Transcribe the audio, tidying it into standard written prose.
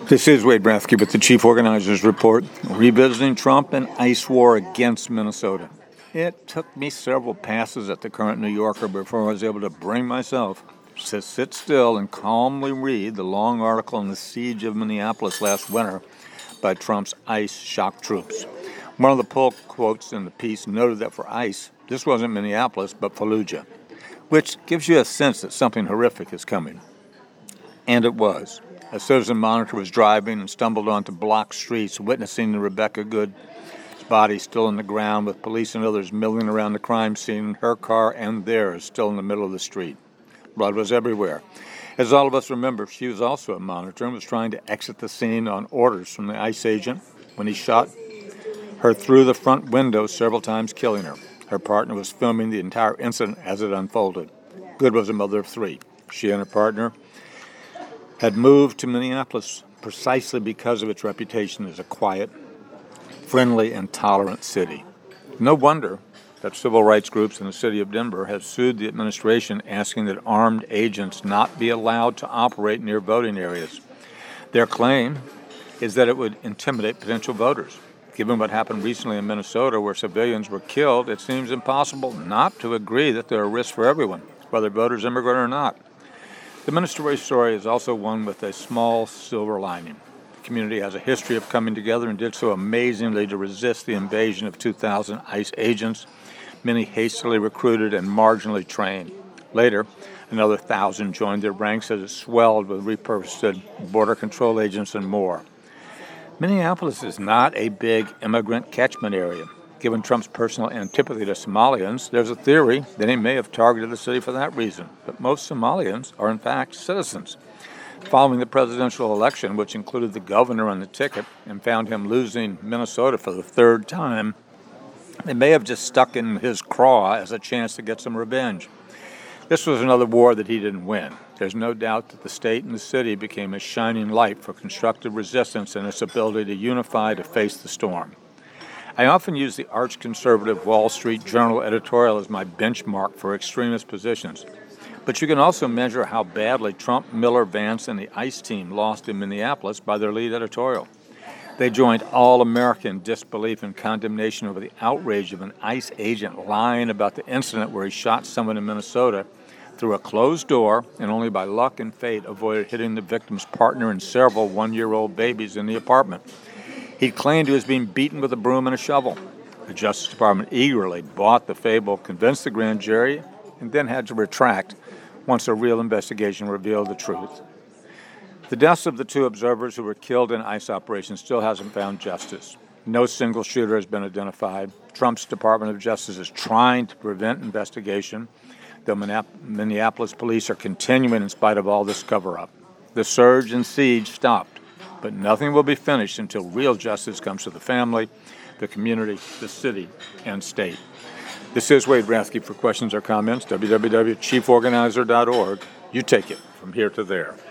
This is Wade Brathke with the Chief Organizers Report, revisiting Trump and ICE war against Minnesota. It took me several passes at the current New Yorker before I was able to bring myself to sit still and calmly read the long article on the siege of Minneapolis last winter by Trump's ICE shock troops. One of the pull quotes in the piece noted that for ICE, this wasn't Minneapolis, but Fallujah, which gives you a sense that something horrific is coming. And it was. A citizen monitor was driving and stumbled onto blocked streets, witnessing the Rebecca Good's body still in the ground, with police and others milling around the crime scene, her car and theirs still in the middle of the street. Blood was everywhere. As all of us remember, she was also a monitor and was trying to exit the scene on orders from the ICE agent when he shot her through the front window several times, killing her. Her partner was filming the entire incident as it unfolded. Good was a mother of three. She and her partner had moved to Minneapolis precisely because of its reputation as a quiet, friendly, and tolerant city. No wonder that civil rights groups in the city of Denver have sued the administration, asking that armed agents not be allowed to operate near voting areas. Their claim is that it would intimidate potential voters. Given what happened recently in Minnesota, where civilians were killed, it seems impossible not to agree that there are risks for everyone, whether voters immigrant or not. The Minnesota story is also one with a small silver lining. The community has a history of coming together and did so amazingly to resist the invasion of 2,000 ICE agents, many hastily recruited and marginally trained. Later, another 1,000 joined their ranks as it swelled with repurposed border control agents and more. Minneapolis is not a big immigrant catchment area. Given Trump's personal antipathy to Somalians, there's a theory that he may have targeted the city for that reason. But most Somalians are, in fact, citizens. Following the presidential election, which included the governor on the ticket and found him losing Minnesota for the third time, they may have just stuck in his craw as a chance to get some revenge. This was another war that he didn't win. There's no doubt that the state and the city became a shining light for constructive resistance and its ability to unify to face the storm. I often use the arch-conservative Wall Street Journal editorial as my benchmark for extremist positions. But you can also measure how badly Trump, Miller, Vance, and the ICE team lost in Minneapolis by their lead editorial. They joined all-American disbelief and condemnation over the outrage of an ICE agent lying about the incident where he shot someone in Minnesota through a closed door and only by luck and fate avoided hitting the victim's partner and several one-year-old babies in the apartment. He claimed he was being beaten with a broom and a shovel. The Justice Department eagerly bought the fable, convinced the grand jury, and then had to retract once a real investigation revealed the truth. The deaths of the two observers who were killed in ICE operations still hasn't found justice. No single shooter has been identified. Trump's Department of Justice is trying to prevent investigation, though Minneapolis police are continuing in spite of all this cover-up. The surge and siege stopped. But nothing will be finished until real justice comes to the family, the community, the city, and state. This is Wade Brathke. For questions or comments, www.chieforganizer.org. You take it from here to there.